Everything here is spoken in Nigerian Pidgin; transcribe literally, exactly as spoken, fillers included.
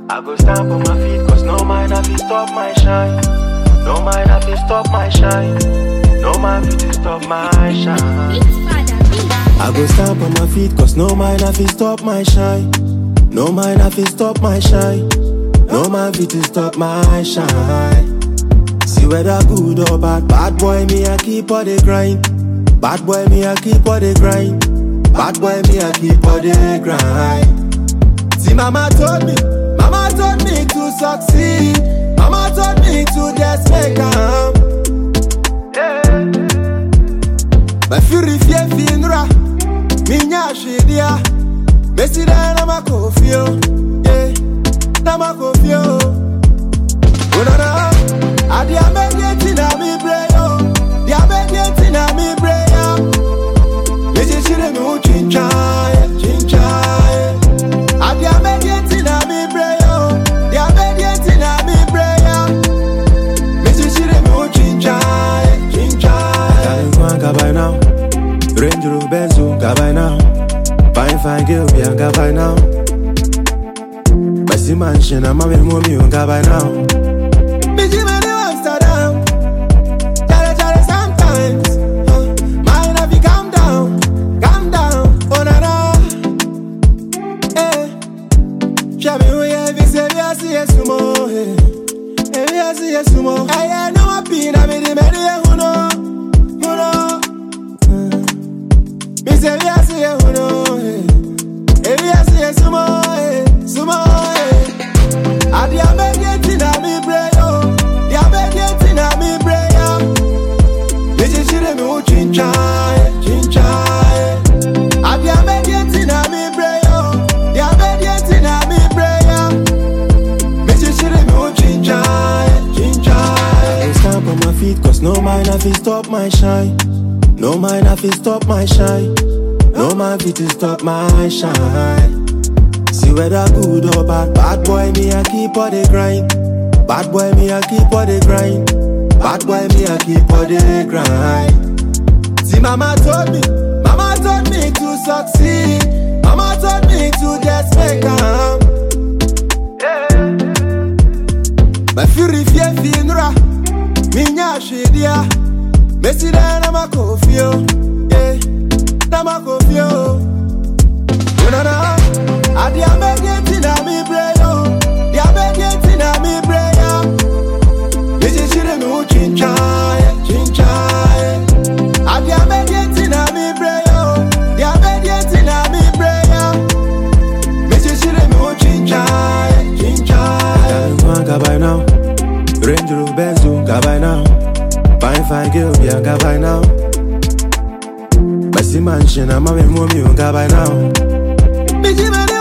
I go stamp on my feet, cause no man have to stop my shine. No man have to stop my shine. No man have to stop my shine. I go stamp on my feet, cause no man have to stop my shine. No man have to stop my shine. No man have to stop my shine. See whether good or bad, bad boy me I keep all the grind. Bad boy me I keep all the grind. Bad boy me I keep all the grind. See mama told me, mama told me to succeed. Mama told me to just make am. Yeah. But fury fear finra, minya shidia. Messi da na makofio, yeah, na makofio. Unana, adi amegeti na mi breyo, di amegeti na mi breya. Mesi shire mi u chinchaye, chinchaye. Adi amegeti na mi breyo, di amegeti na mi breya. Mesi shire mi u chinchaye, chinchaye. Darling, come on, by now. Range Rover Benzo, go by now. Fine, fine girl, be on go by now. Messi mansion, I'm a baby mommy, on go by now. Me give me the Amsterdam. Jare jare sometimes. Uh, mine have you calm down, calm down. Oh na na. Eh. Shami we have you say we are see sumo. Eh. We are see sumo. I know a pina me di me di uno, uno. Me say we are see uno. Eh. We are see sumo, sumo. Adi amegeti na mi breyo, di amegeti na mi breya. Mesi shire mi u chinchaye, chinchaye. Adi amegeti na mi breyo, di amegeti na mi breya. Mesi shire mi u chinchaye, chinchaye. I stamp on my feet, cause no man have to stop my shine. No man have to stop my shine. No man have to stop my shine. See whether good or bad, bad boy me I keep all the grind. Bad boy me I keep all the grind. Bad boy me I keep all the grind. See mama told me, mama told me to succeed. Mama told me to just make am. Yeah. But fury fear finra, minya shidia. Messi da na makofio, yeah, na makofio. Unana. Adi amegeti na mi breyo, di amegeti na mi breya. Mesi shire mi u chinchaye, chinchaye. Adi amegeti na mi breyo, di amegeti na mi breya. Mesi shire mi u chinchaye, chinchaye. Darling, come on, go by now. Range Rover Benzo, go by now. Fine, fine girl, be on go by now. Messi mansion, I'm a baby mommy, go by now. Me give me